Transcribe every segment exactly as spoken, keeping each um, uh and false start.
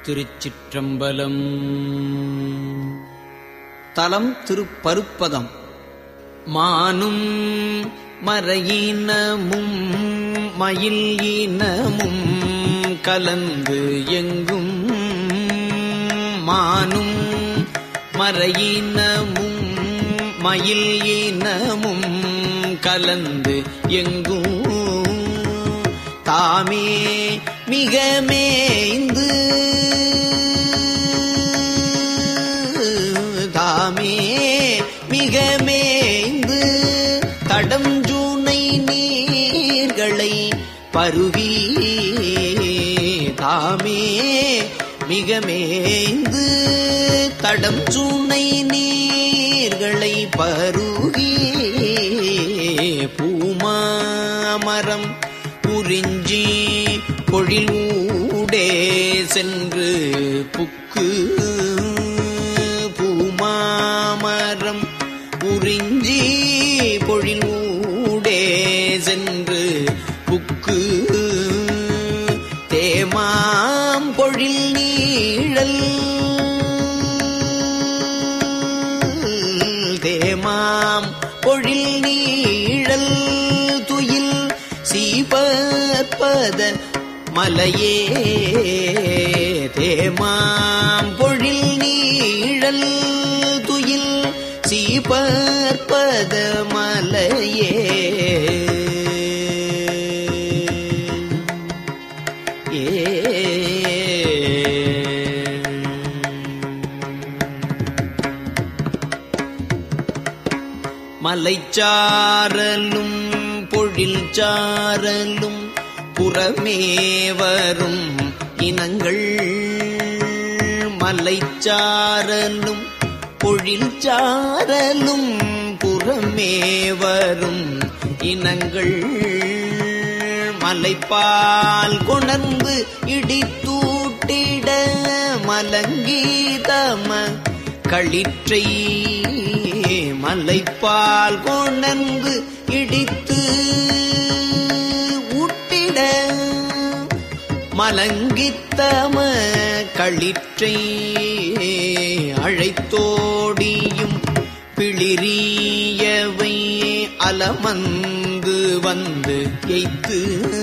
திருச்சிற்றம்பலம். தலம் திருப்பருப்பதம். மானும் மறையினமும் மயில் இனமும் கலந்து எங்கும், மானும் மறையினமும் மயில் இனமும் கலந்து எங்கும், தாமே மிக மேய்ந்து தாமே மிக மேய்ந்து தடம் ஜூனை நீர்களை பருகி, தாமே மிக மேய்ந்து தடம் ஜூனை நீர்களை பருகி, பூமாமரம் குறிஞ்சி பொழில் ஊடே சென்று புக்கு, பூமாமரம் குறிஞ்சி பொழில் ஊடே சென்று புக்கு, தேமாம் பொழில் நீழல் தேமாம் பொழில் நீழல் துயில் சீபற்பத மலையே, தேமாம் பொழில் நீழல் துயில் சீபற்பத மலையே. ஏ மலைச்சாரலும் பொழில் சாரலும் புறமே வரும் இனங்கள், மலைச்சாரலும் பொழில் சாரலும் புறமே வரும் இனங்கள், மலைப்பால் கொணர்ந்து இடித்தூட்டிட மலங்கீதம களிற்றை, மலைப்பால் கொணர்ந்து இடித்து ஊட்டிட மலங்கித்தம களிற்றை, அழைத்தோடியும் பிளிரியவை அலமந்து வந்து எய்த்து,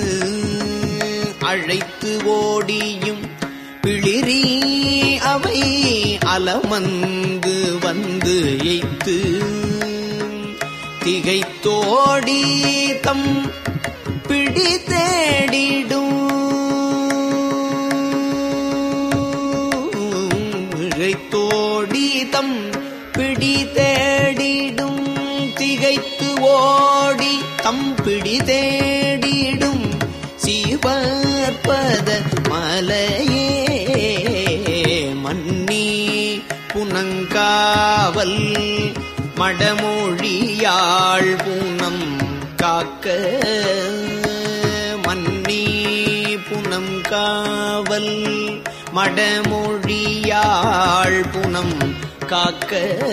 அழைத்து ஓடியும் பிளிரி அவை அலமந்து வந்து எய்த்து, திகைத்தோடி தம் பிடி தேடிடும், திகைத்தோடி தம் பிடி தேடிடும், திகைத்து ஓடி தம் பிடி தேடிடும் சீவற்பத மலையே, மன்னி புனங்காவல் மடமொழியாள் பூனம் காக்க, மன்னி புனம் காவல் மடமொழியாள் புனம் காக்க,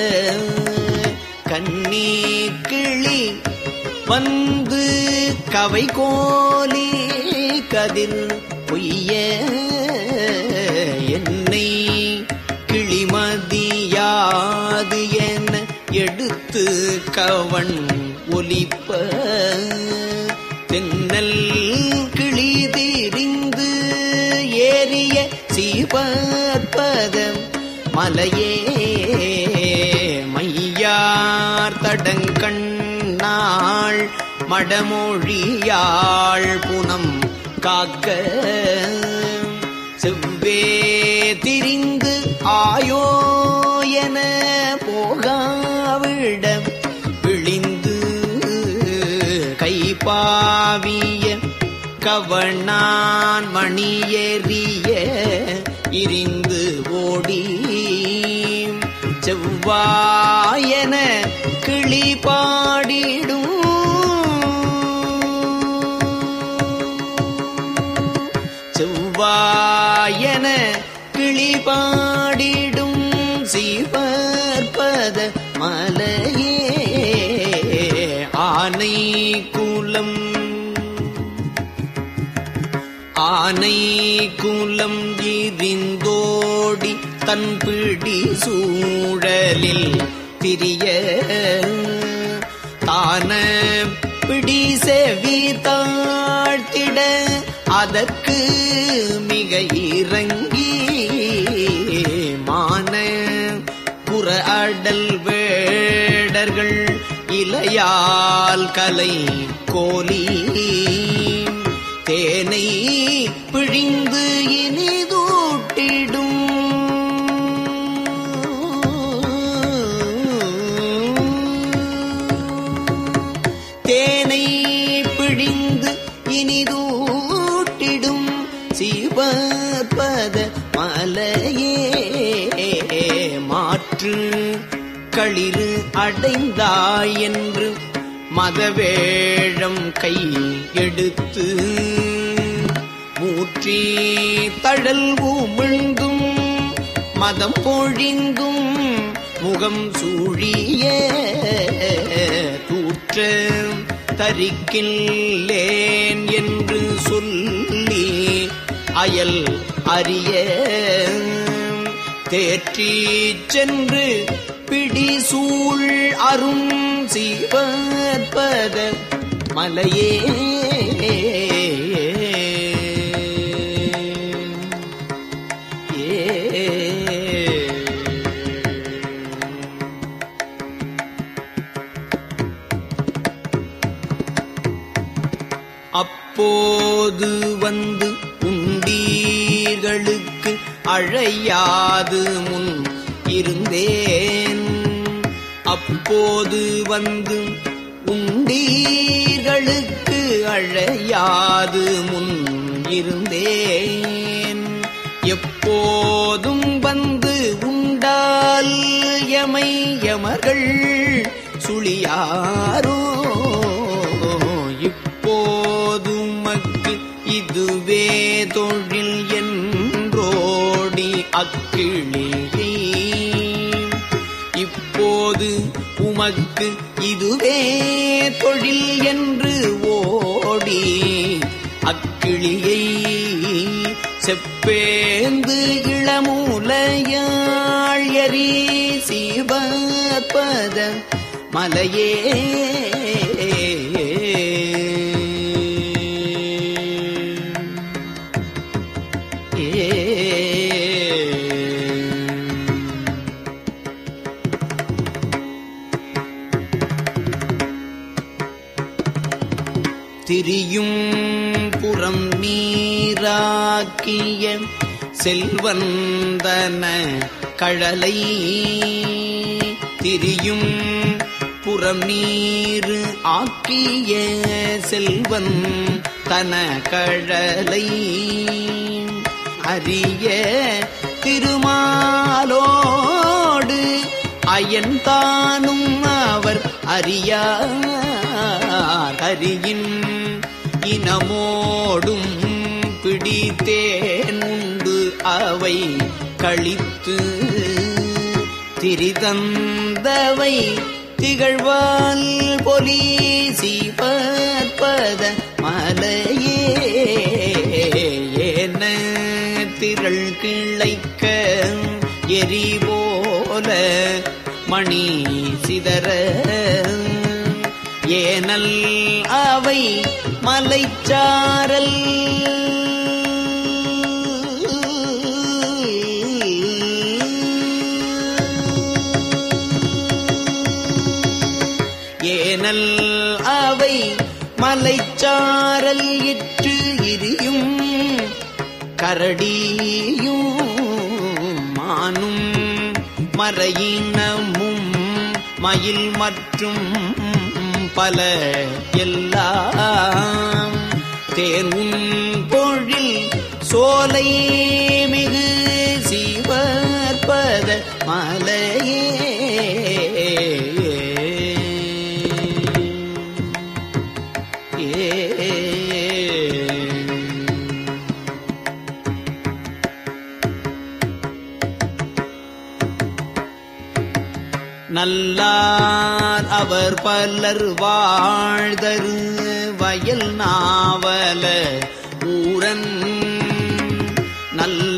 கண்ணி கிளி வந்து கவை கோலி கதிர் பொய்ய, என்னை கிளிமதியாது என எடுத்து கவன் ஒலிப்ப, தென்னல் கிளி திரிந்து ஏறிய சீபற்பத மலையே, மையார் தடங்கண்ணாள் மடமொழியாள் புனம் காக்க, செவ்வே திரிந்து ஆயோ என போகாவிட விழிந்து, கைப்பாவிய கவனான் மணியெறிய இரிந்து ஓடி, செவ்வாயன கிளி பாடிடும், செவ்வாயன கிளி பாடிடும் சீவற்பத மலையே, ஆனை குலம் ஆனை குலம் எரிந்தோடி தன் பிடி சூழலில் திரிய தான பிடி செவி தாழ்த்திட அதற்கு மிக இறங்கி மான புற அடல் வேடர்கள் இலையால் கலை கோலி தேனை பிழிந்து இனிதூட்டிடும் தேனை பிழிந்து இனிதூட்டிடும் சிவபத மலையே மாற்று களிறு அடைந்தாய் என்று மதவேழம் கை எடுத்து மூற்றி தழல் உமிழ்ந்தும் மதம் பொழிந்தும் முகம் சூழிய தூற்ற தரிக்கில்லேன் என்று சொல்லி அயல் அறிய தேற்றிச் சென்று பிடி சூழ் அரும் சிவபத மலையே அப்போது வந்து உண்டீர்களுக்கு அழையாது முன் இருந்தேன் அப்போது வந்து உண்டீர்களுக்கு அழையாது முன் இருந்தேன் எப்போதும் வந்து உண்டால் எமை எமர்கள் சுழியாரோ இப்போதுமக்கு இதுவே தொழில் என்றோடி அக்கிளியை இப்போது உமக்கு இதுவே தொழில் என்று ஓடி அக்கிளியை செப்பேந்து இளமூலையாள் எரி சிவபத மலையே திரியும் புறம் நீராக்கிய செல்வந்தன கழலை திரியும் புறம் நீர் ஆக்கிய செல்வன் தன கழலை அரிய திருமாலோடு அயன்தானும் அவர் அறியார் அரியின் இனமோடும் பிடித்தேன் உண்டு அவை கழித்து திரிதந்தவை திகழ்வால் பொலி சிவபத மலையே ஏன திரள் கிளைக்க எரிபோல மணி சிதற ஏனல் அவை மலைச்சாரல் ஏனல் அவை மலைச்சாரல் இற்று இரியும் கரடியும் மானும் மறையினமும் மயில் மற்றும் பல எல்லாம் தேன் பொழில் சோலை மிகு சிவபத மலையே நல்லார் அவர் பலர் வாழ்தரு வயல் நாவல ஊரன்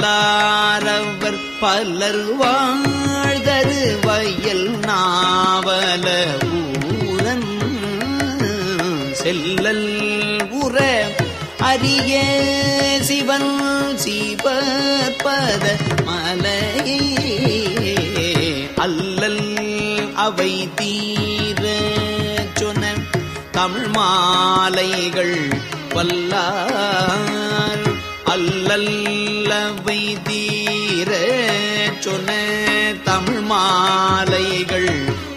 வல்லாரவர் பலர் வாழ்தரு வயல் நாவல ஊரன் செல்லல் உற அரிய சிவன் சீபற்பத மலையே அல்லல் அவை தீர சொன்ன தமிழ் மாலைகள் வல்லார் அல்லல் அவை தீர சொன்ன தமிழ் மாலைகள்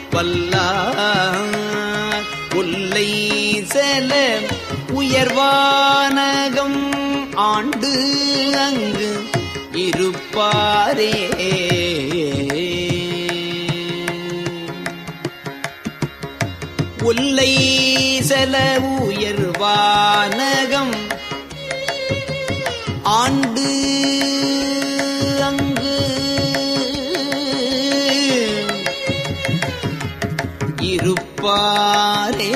வல்லார் ஒல்லை செல உயர்வானகம் ஆண்டு அங்கு இருப்பாரே ஒல்லை செல உயர்வானகம் ஆண்டு அங்கு இருப்பாரே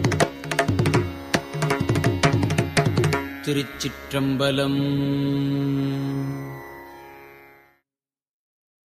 திருச்சிற்றம்பலம்.